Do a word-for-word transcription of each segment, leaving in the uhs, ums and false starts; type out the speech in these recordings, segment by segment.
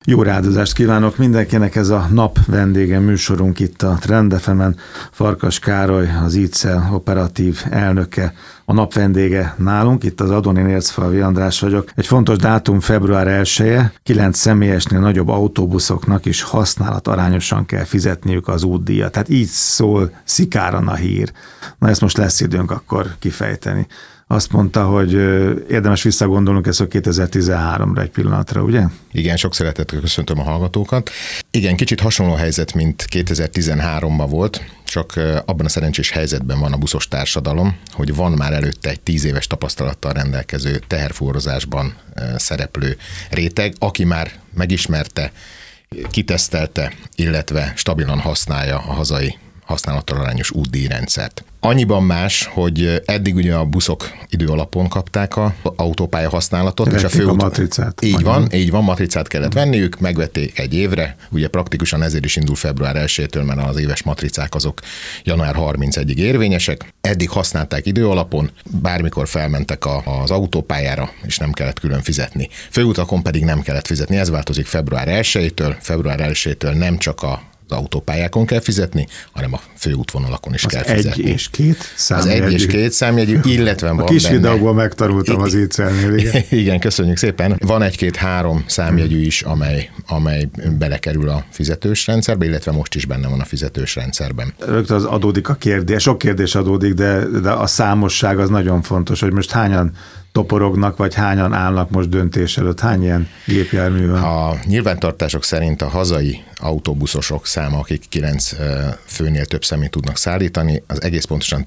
Jó rádozást kívánok mindenkinek, ez a nap vendége műsorunk itt a Trend ef emen. Farkas Károly, az ICEL operatív elnöke, a nap vendége nálunk, itt az Adonin Ércfalvi András vagyok. Egy fontos dátum február elseje, kilenc személyesnél nagyobb autóbuszoknak is használat arányosan kell fizetniük az útdíjat. Tehát így szól szikáran a hír. Na ezt most lesz időnk akkor kifejteni. Azt mondta, hogy érdemes visszagondolnunk ezt a kétezer-tizenháromra egy pillanatra, ugye? Igen, sok szeretettel köszöntöm a hallgatókat. Igen, kicsit hasonló helyzet, mint kétezer-tizenháromban volt, csak abban a szerencsés helyzetben van a buszos társadalom, hogy van már előtte egy tíz éves tapasztalattal rendelkező teherfuvarozásban szereplő réteg, aki már megismerte, kitesztelte, illetve stabilan használja a hazai használattal arányos útdíjrendszert. Annyiban más, hogy eddig ugye a buszok idő alapon kapták az autópálya használatot, Vették és a főút... a matricát. Így van, így van, matricát kellett venniük, megvették egy évre, ugye praktikusan ezért is indul február elsejétől, mert az éves matricák azok január harmincegyediig érvényesek. Eddig használták idő alapon, bármikor felmentek a, az autópályára, és nem kellett külön fizetni. Főutakon pedig nem kellett fizetni, ez változik február elsejétől, február elsejétől nem csak a az autópályákon kell fizetni, hanem a főútvonalakon is az kell egy fizetni. És két számjegyű. Az egy és két számjegyű, illetve van a kis benne... videóból megtanultam az ICEL-nél, igen. Igen, köszönjük szépen. Van egy-két-három számjegyű is, amely, amely belekerül a fizetős rendszerbe, illetve most is benne van a fizetős rendszerben. Rögtön az adódik a kérdés, sok kérdés adódik, de, de a számosság az nagyon fontos, hogy most hányan toporognak, vagy hányan állnak most döntés előtt? Hány ilyen gépjármű van? A nyilvántartások szerint a hazai autóbuszosok száma, akik kilenc főnél több személyt tudnak szállítani, az egész pontosan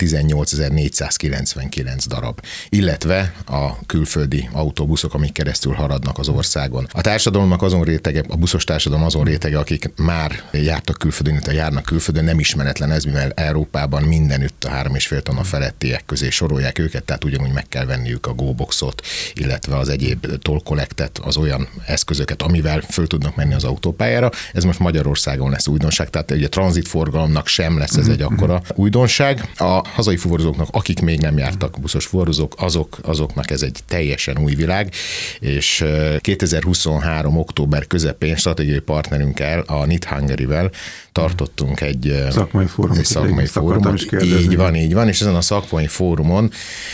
tizennyolcezer-négyszázkilencvenkilenc darab, illetve a külföldi autóbuszok, amik keresztül haradnak az országon. A társadalomnak azon rétege, a buszos társadalom azon rétege, akik már jártak külföldön, illetve járnak külföldön, nem ismeretlen ez, mivel Európában mindenütt a három és fél tonna felettiek közé sorolják őket, tehát ugyanúgy meg kell venniük a GoBoxot, illetve az egyéb toll collectet, az olyan eszközöket, amivel föl tudnak menni az autópályára. Ez most Magyarországon lesz újdonság, tehát ugye a tranzitforgalomnak sem lesz ez egy akkora újdonság. A hazai fuvarozóknak, akik még nem jártak buszos fuvarozók, azok, azoknak ez egy teljesen új világ, és kétezer-huszonhárom október közepén stratégiai partnerünkkel, a Knit Hungary-vel tartottunk egy szakmai fórumot. Egy szakmai fórumot. Így van, így van, és ezen a szakmai fórumon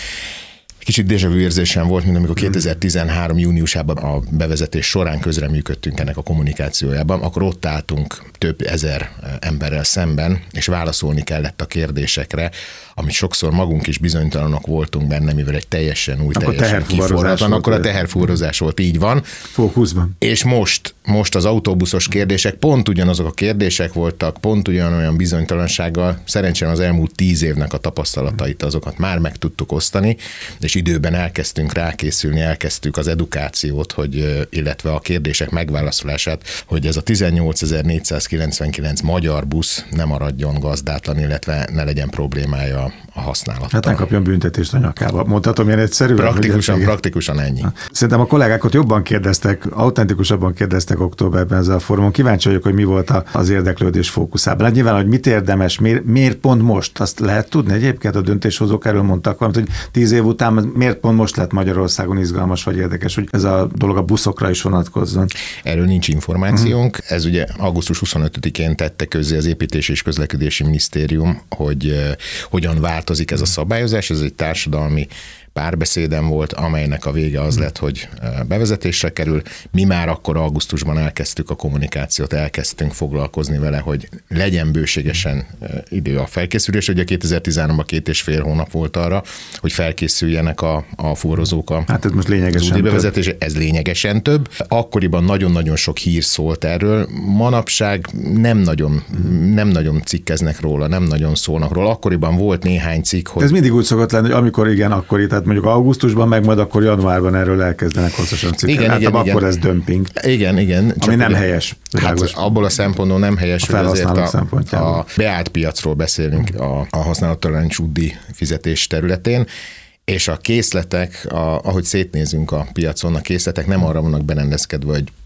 kicsit déjà vu érzésem volt, mint amikor kétezer-tizenhárom júniusában a bevezetés során közreműködtünk ennek a kommunikációjában, akkor ott álltunk több ezer emberrel szemben, és válaszolni kellett a kérdésekre, amit sokszor magunk is bizonytalanok voltunk benne, mivel egy teljesen új, akkor teljesen kiforratlan, akkor a teherfuvarozás volt, így van. Fókuszban. És most, most az autóbuszos kérdések pont ugyanazok a kérdések voltak, pont ugyanolyan bizonytalansággal. Szerencsére az elmúlt tíz évnek a tapasztalatait, azokat már meg tudtuk osztani, és időben elkezdtünk rákészülni, elkezdtük az edukációt, hogy, illetve a kérdések megválaszolását, hogy ez a tizennyolcezer-négyszázkilencvenkilenc magyar busz ne maradjon gazdátlan, illetve ne legyen problémája a használattal. Hát nem kapjon büntetést a nyakába. Mondhatom ilyen egyszerűen. Praktikusan, praktikusan ennyi. Szerintem a kollégákat jobban kérdeztek, autentikusabban kérdeztek októberben ezzel a fórumon. Kíváncsi vagyok, hogy mi volt az érdeklődés fókuszában. Hát nyilván, hogy mit érdemes, miért, miért pont most? Azt lehet tudni egyébként, a döntéshozók erről mondtak valamit, hogy tíz év után miért pont most lett Magyarországon izgalmas vagy érdekes, hogy ez a dolog a buszokra is vonatkozzon. Erről nincs információnk. Uh-huh. Ez ugye augusztus huszonötödikén tette közzé az Építési és Közlekedési Minisztérium, hogy uh, hogyan változik ez a szabályozás. Ez egy társadalmi párbeszédem volt, amelynek a vége az lett, hogy bevezetésre kerül. Mi már akkor augusztusban elkezdtük a kommunikációt, elkezdtünk foglalkozni vele, hogy legyen bőségesen idő a felkészülés. Ugye kétezer-tizenháromban két és fél hónap volt arra, hogy felkészüljenek a, a fuvarozók a hát ez most lényegesen bevezetés. Ez lényegesen több. Akkoriban nagyon-nagyon sok hír szólt erről. Manapság nem nagyon, nem nagyon cikkeznek róla, nem nagyon szólnak róla. Akkoriban volt néhány cikk, hogy... Ez mindig úgy szokott lenni, hogy amikor igen, akkor itt, tehát mondjuk augusztusban, meg majd akkor januárban erről elkezdenek hosszasan cikkelni. Igen, igen, akkor igen. ez dömping. Igen, igen. Ami nem ugye, helyes. Hát abból a szempontból nem helyes, a hogy azért a, a beállt piacról beszélünk a, a használattalányos útdíj fizetés területén, és a készletek, a, ahogy szétnézünk a piacon, a készletek nem arra vannak berendezkedve, hogy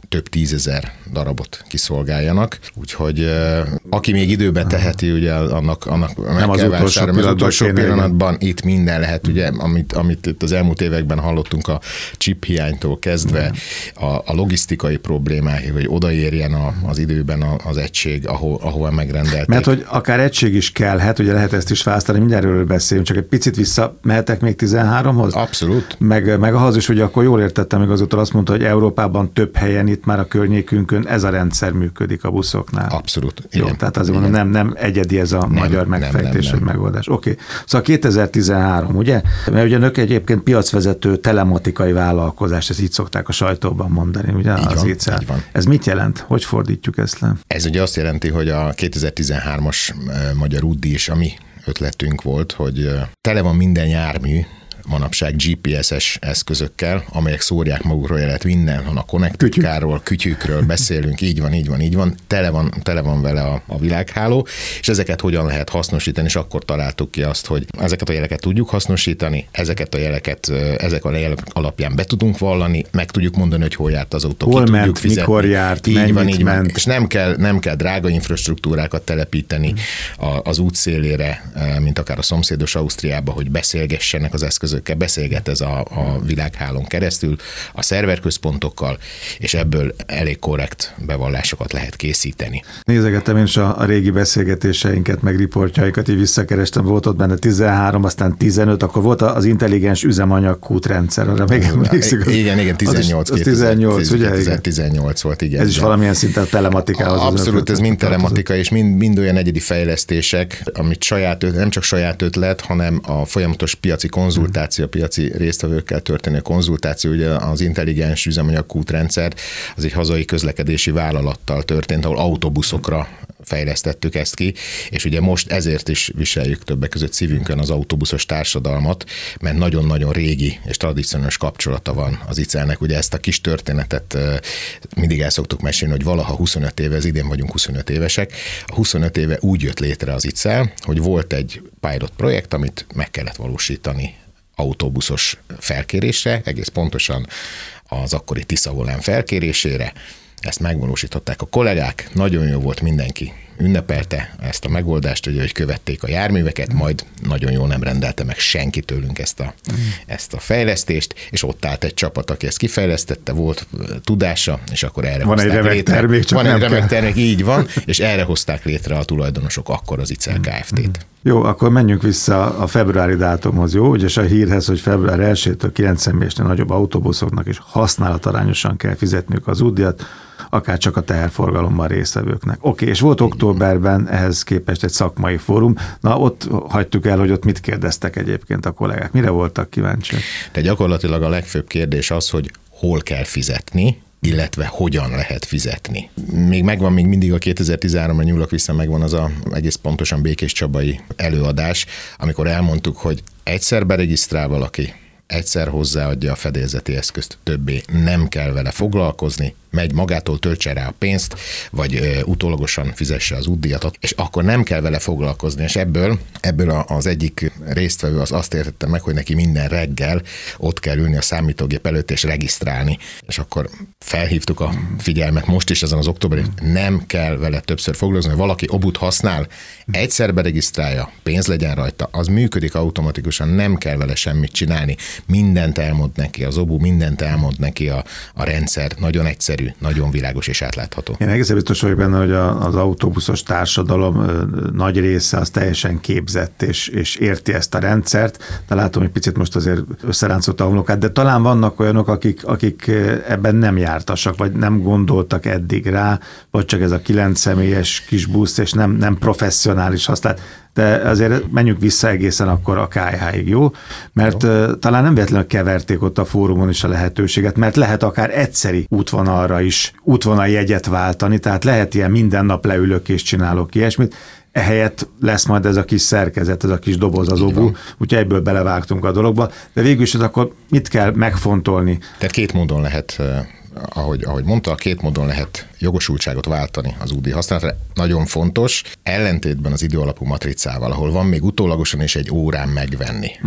több tízezer darabot kiszolgáljanak, úgyhogy aki még időben teheti, ugye annak, annak meg kell vásárolni. Az utolsó pillanatban itt minden lehet, ugye, amit, amit itt az elmúlt években hallottunk a chip hiánytól kezdve, a, a logisztikai problémáig, hogy odaérjen a, az időben az egység, ahol, ahol megrendelték. Mert hogy akár egység is kellhet, ugye lehet ezt is választani, mindjárt erről beszélünk, csak egy picit vissza mehetek még tizenháromhoz? Abszolút. Meg, meg ahhoz is, hogy akkor jól értettem, még azóta azt mondta, hogy Európában több helyen itt már a környékünkön ez a rendszer működik a buszoknál. Abszolút. Jó, igen. tehát azért mondom, nem, nem egyedi ez a nem, magyar megfejtés, vagy megoldás. Oké. Okay. Szóval kétezer-tizenhárom, ugye? Mert ugye önök egyébként piacvezető telematikai vállalkozás, ezt így szokták a sajtóban mondani, ugye? Így az van, így van. Ez mit jelent? Hogy fordítjuk ezt le? Ez ugye azt jelenti, hogy a kétezer-tizenhármas magyar útdíj is, ami ötletünk volt, hogy tele van minden jármű manapság gé pé es-es eszközökkel, amelyek szórják magukról jelet minden, a konnektikáról, kütyükről beszélünk, így van, így van, így van, tele van, tele van vele a, a világháló, és ezeket hogyan lehet hasznosítani, és akkor találtuk ki azt, hogy ezeket a jeleket tudjuk hasznosítani, ezeket a jeleket, ezek a jelek alapján be tudunk vallani, meg tudjuk mondani, hogy hol járt az autó, hol ki ment, tudjuk fizetni. Mikor járt, így mennyit van, így ment. Van. És nem kell, nem kell drága infrastruktúrákat telepíteni az út szélére, mint akár a szomszédos Ausztriába, hogy beszélgessenek az eszközök, beszélget ez a, a világhálón keresztül, a szerverközpontokkal, és ebből elég korrekt bevallásokat lehet készíteni. Nézegettem én is a, a régi beszélgetéseinket, meg riportjaikat, így visszakerestem, volt ott benne tizenhárom, aztán tizenöt, akkor volt az intelligens üzemanyag kútrendszer, arra még emlékszik. Igen, igen, tizennyolc. Az, az tizennyolc, ugye? kétezer-tizennyolc volt, igen. Ez is valamilyen szinten telematikához. Abszolút, ez mind telematika, és mind, mind olyan egyedi fejlesztések, amit saját, nem csak saját ötlet, hanem a folyamatos piaci konzultáció, a piaci résztvevőkkel történő konzultáció, ugye az intelligens üzemanyag kútrendszer, az egy hazai közlekedési vállalattal történt, ahol autóbuszokra fejlesztettük ezt ki, és ugye most ezért is viseljük többek között szívünkön az autóbuszos társadalmat, mert nagyon-nagyon régi és tradicionális kapcsolata van az i cé e-nek. Ugye ezt a kis történetet mindig el szoktuk mesélni, hogy valaha huszonöt éve, az idén vagyunk huszonöt évesek, a huszonöt éve úgy jött létre az i cé e, hogy volt egy pilot projekt, amit meg kellett valósítani autóbuszos felkérésre, egész pontosan az akkori Tisza-Volán felkérésére. Ezt megvalósították a kollégák, nagyon jó volt, mindenki ünnepelte ezt a megoldást, ugye, hogy követték a járműveket, majd nagyon jól nem rendelte meg senki tőlünk ezt a, ezt a fejlesztést, és ott állt egy csapat, aki ezt kifejlesztette, volt tudása, és akkor erre van hozták egy remek létre. Termék, csak van nem egy remek kell. termék, így van, és erre hozták létre a tulajdonosok akkor az i cé e Kft-t. Jó, akkor menjünk vissza a februári dátumhoz, jó? Ugye a hírhez, hogy február elsejétől kilenc személyesnél nagyobb autóbuszoknak is használatarányosan kell fizetniük az útdíjat, akár csak a teherforgalomban résztvevőknek. Oké, okay, és volt októberben ehhez képest egy szakmai fórum. Na, ott hagytuk el, hogy ott mit kérdeztek egyébként a kollégák. Mire voltak kíváncsiak? De gyakorlatilag a legfőbb kérdés az, hogy hol kell fizetni, illetve hogyan lehet fizetni. Még megvan, még mindig a kétezer-tizenháromra nyúlok vissza, megvan az a egész pontosan Békés Csabai előadás, amikor elmondtuk, hogy egyszer beregisztrál valaki, egyszer hozzáadja a fedélzeti eszközt, többé nem kell vele foglalkozni, megy magától, töltse rá a pénzt, vagy ö, utólagosan fizesse az útdíjat, és akkor nem kell vele foglalkozni, és ebből, ebből az egyik résztvevő az azt értette meg, hogy neki minden reggel ott kell ülni a számítógép előtt és regisztrálni, és akkor felhívtuk a figyelmet most is ezen az októberi, nem kell vele többször foglalkozni, hogy valaki obut használ, egyszer beregisztrálja, pénz legyen rajta, az működik automatikusan, nem kell vele semmit csinálni, mindent elmond neki az obu, mindent elmond neki a, a rendszer, nagyon egyszerű, nagyon világos és átlátható. Én egészen biztos vagyok benne, hogy az autóbuszos társadalom nagy része az teljesen képzett és, és érti ezt a rendszert, de látom, hogy picit most azért összeráncolta a homlokát, de talán vannak olyanok, akik, akik ebben nem jártasak, vagy nem gondoltak eddig rá, vagy csak ez a kilenc személyes kis busz, és nem, nem professzionális használat. De azért menjünk vissza egészen akkor a ká há-ig, jó? Mert jó. Talán nem véletlenül keverték ott a fórumon is a lehetőséget, mert lehet akár egyszeri útvonalra is útvonaljegyet váltani, tehát lehet ilyen minden nap leülök és csinálok ilyesmit, ehelyett lesz majd ez a kis szerkezet, ez a kis doboz az obu, úgyhogy egyből belevágtunk a dologba, de végül is akkor mit kell megfontolni? Tehát két módon lehet, ahogy, ahogy mondta, két módon lehet jogosultságot váltani az útdíj használatra. Nagyon fontos, ellentétben az időalapú matricával, ahol van még utólagosan is egy órán megvenni. Uh-huh.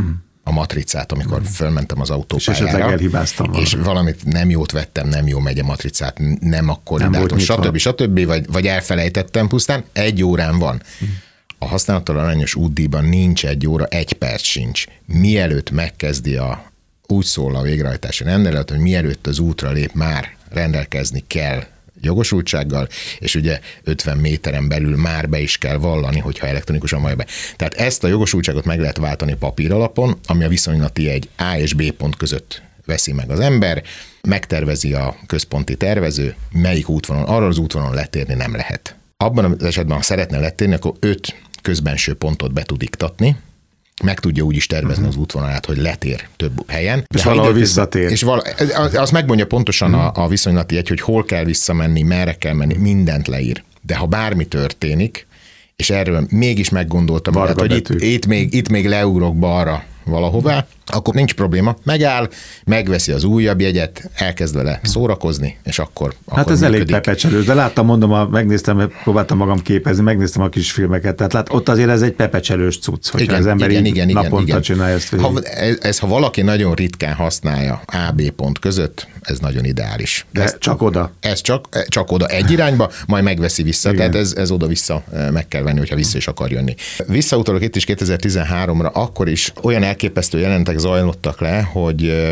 a matricát, amikor mm. fölmentem az autópályára. És esetleg elhibáztam valamit. És valamit nem jót vettem, nem jó megy a matricát, nem a korridátor, stb. stb. Vagy, vagy elfelejtettem pusztán, egy órán van. Mm. A használattal arányos útdíjban nincs egy óra, egy perc sincs. Mielőtt megkezdi a, úgy szól a végrehajtási rendelet, hogy mielőtt az útra lép, már rendelkezni kell jogosultsággal, és ugye ötven méteren belül már be is kell vallani, hogyha elektronikusan vallja be. Tehát ezt a jogosultságot meg lehet váltani papír alapon, ami a viszonylati egy A és B pont között veszi meg az ember, megtervezi a központi tervező, melyik útvonalon, arra az útvonalon letérni nem lehet. Abban az esetben, ha szeretne letérni, akkor öt közbenső pontot be tud iktatni, meg tudja úgy is tervezni uh-huh. az útvonalát, hogy letér több helyen. És valahol visszatér. És vala, azt megmondja pontosan uh-huh. a, a viszonylati egy, hogy hol kell visszamenni, merre kell menni, mindent leír. De ha bármi történik, és erről mégis meggondoltam, hát, hogy itt, itt, még, itt még leugrok balra valahová, akkor nincs probléma, megáll, megveszi az újabb jegyet, elkezd vele szórakozni, és akkor Hát akkor ez működik. Elég pepecselős, de láttam, mondom, a, megnéztem, próbáltam magam képezni, megnéztem a kis filmeket, tehát lát, ott azért ez egy pepecselős cucc, hogyha igen, az ember igen, igen, naponta igen. csinálja ezt. Ha, ez, ez, ha valaki nagyon ritkán használja A-B pont között, ez nagyon ideális. De ez csak oda? Ez csak, csak oda egy irányba, majd megveszi vissza, igen. tehát ez, ez oda-vissza meg kell venni, hogyha vissza is akar jönni. Visszautalok itt is kétezer-tizenháromra, akkor is olyan elképesztő jelentek zajlottak le, hogy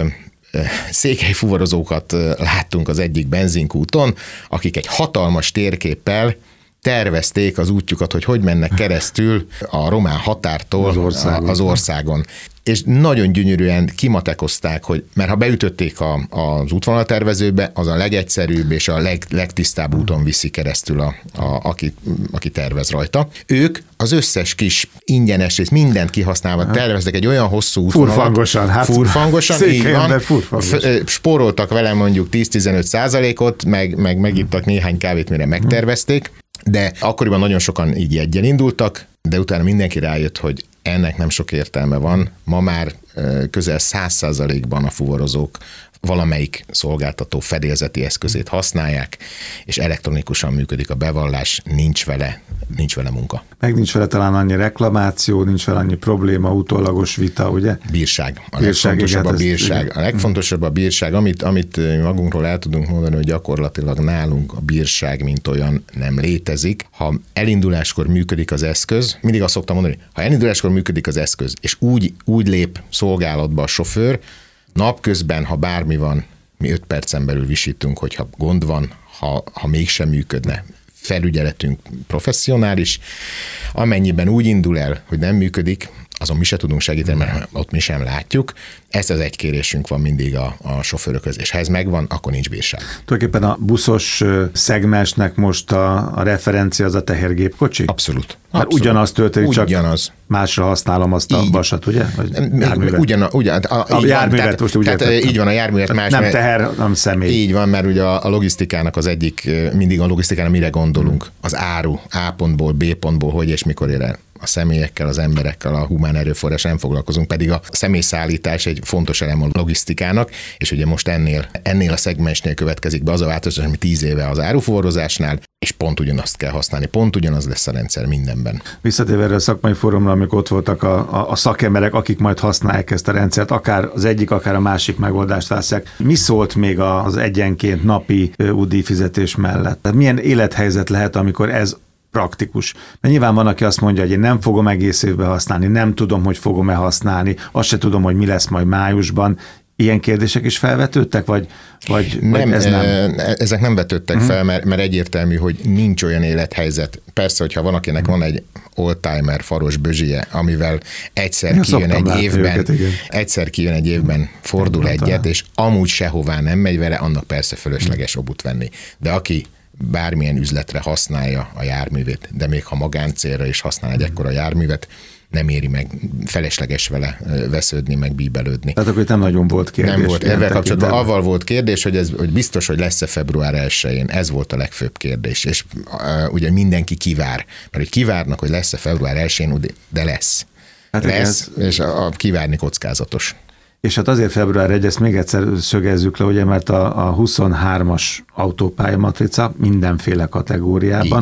székely fuvarozókat láttunk az egyik benzinkúton, akik egy hatalmas térképpel tervezték az útjukat, hogy hogy mennek keresztül a román határtól az országon. Az országon. És nagyon gyönyörűen kimatekozták, hogy mert ha beütötték a, az útvonaltervezőbe, az a legegyszerűbb és a leg, legtisztább úton viszi keresztül, a, a, aki, aki tervez rajta. Ők az összes kis ingyenes rész, mindent kihasználva terveztek egy olyan hosszú útvonalat. Furfangosan. Hát furfangosan, így van. Furfangosan. Spóroltak vele mondjuk tíz-tizenöt százalékot, meg, meg megittak néhány kávét, mire megtervezték, de akkoriban nagyon sokan így jegyen indultak, de utána mindenki rájött, hogy ennek nem sok értelme van. Ma már közel száz százalékban a fuvarozók valamelyik szolgáltató fedélzeti eszközét használják, és elektronikusan működik a bevallás, nincs vele, nincs vele munka. Meg nincs vele talán annyi reklamáció, nincs vele annyi probléma, utólagos vita, ugye? Bírság. A bírság, legfontosabb igen, a bírság. Ezt, a legfontosabb a bírság, amit, amit magunkról el tudunk mondani, hogy gyakorlatilag nálunk a bírság, mint olyan nem létezik. Ha elinduláskor működik az eszköz, mindig azt szoktam mondani, ha elinduláskor működik az eszköz, és úgy, úgy lép szolgálatba a sofőr, napközben, ha bármi van, mi öt percen belül visítünk, hogyha gond van, ha, ha mégsem működne. Felügyeletünk professzionális, amennyiben úgy indul el, hogy nem működik, azon mi se tudunk segíteni, mert ott mi sem látjuk. Ez az egy kérésünk van mindig a, a sofőrökhöz, és ha ez megvan, akkor nincs bírság. Tulajdonképpen a buszos szegmensnek most a, a referencia az a tehergépkocsi? Abszolút. Mert Abszolút. ugyanaz történik, ugyanaz. Csak másra használom azt a vasat, ugye? Ugyan, ugyan, a, a járművet tehát, most úgy tehát értettem. Így van, a járművet más. Nem teher, hanem személy. Így van, mert ugye a logisztikának az egyik, mindig a logisztikának mire gondolunk? Az áru A pontból, B pontból, hogy és mikor ér el. A személyekkel, az emberekkel, a humán erőforrás nem foglalkozunk, pedig a személyszállítás egy fontos elem a logisztikának, és ugye most ennél, ennél a szegmensnél következik be az a változás, ami tíz éve az áruforrózásnál, és pont ugyanazt kell használni, pont ugyanaz lesz a rendszer mindenben. Visszatérve erre a szakmai fórumra, amikor ott voltak a, a, a szakemberek, akik majd használják ezt a rendszert, akár az egyik, akár a másik megoldást választják. Mi szólt még az egyenként napi útdíj fizetés mellett? Tehát milyen élethelyzet lehet, amikor ez praktikus. Mert nyilván van, aki azt mondja, hogy én nem fogom egész évben használni, nem tudom, hogy fogom-e használni, azt se tudom, hogy mi lesz majd májusban. Ilyen kérdések is felvetődtek, vagy, vagy, nem, vagy ez nem? Ezek nem vetődtek uh-huh. fel, mert, mert egyértelmű, hogy nincs olyan élethelyzet. Persze, hogyha van, akinek uh-huh. van egy oldtimer faros bözsie, amivel egyszer ja, kijön egy évben, őket, egyszer kijön egy évben, fordul nem egyet, és amúgy sehová nem megy vele, annak persze fölösleges obut venni. De aki bármilyen üzletre használja a járművét, de még ha magáncélra is használ egy ekkora járművet, nem éri meg felesleges vele vesződni, meg bíbelődni. Tehát akkor itt nem nagyon volt kérdés. Nem volt. Ezzel kapcsolatban avval volt kérdés, hogy, ez, hogy biztos, hogy lesz-e február elsején. Ez volt a legfőbb kérdés. És uh, ugye mindenki kivár. Mert hogy kivárnak, hogy lesz-e február elsején, de lesz. Hát lesz, ez... és a, a kivárni kockázatos. És hát azért február elseje, ezt még egyszer szögezzük le, ugye, mert a, a huszonhármas autópálya matrica mindenféle kategóriában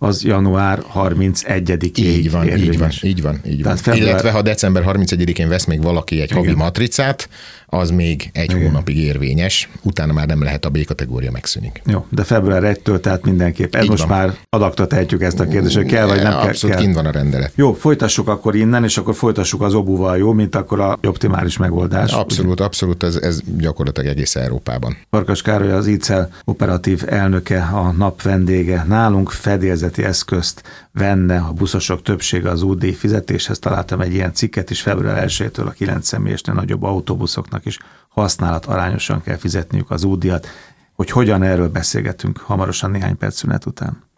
az január harmincegyedikéig Így van, érvényes. így van, így van, így van. Február... Illetve ha december harmincegyedikén vesz még valaki egy havi matricát, az még egy Igen. hónapig érvényes, utána már nem lehet, a B-kategória megszűnik. Jó, de február elsejétől tehát mindenképp. Ez így most van. Már adakra tehetjük ezt a kérdést, hogy kell vagy nem kell. Abszolút kint van a rendelet. Jó, folytassuk akkor innen, és akkor folytassuk az obuval, jó, mint akkor a optimális megoldás. Abszolút, ugye? abszolút, ez, ez gyakorlatilag egész Európában. Farkas Károly, az í cé e el operatív elnöke, a nap vendége nálunk, fedélzeti eszközt venne a buszosok többsége az útdíj fizetéshez. Találtam egy ilyen cikket is, február elsejétől a kilenc személyesnél nagyobb autóbuszoknak is használat arányosan kell fizetniük az útdíjat. Hogy hogyan, erről beszélgetünk hamarosan néhány perc szünet után.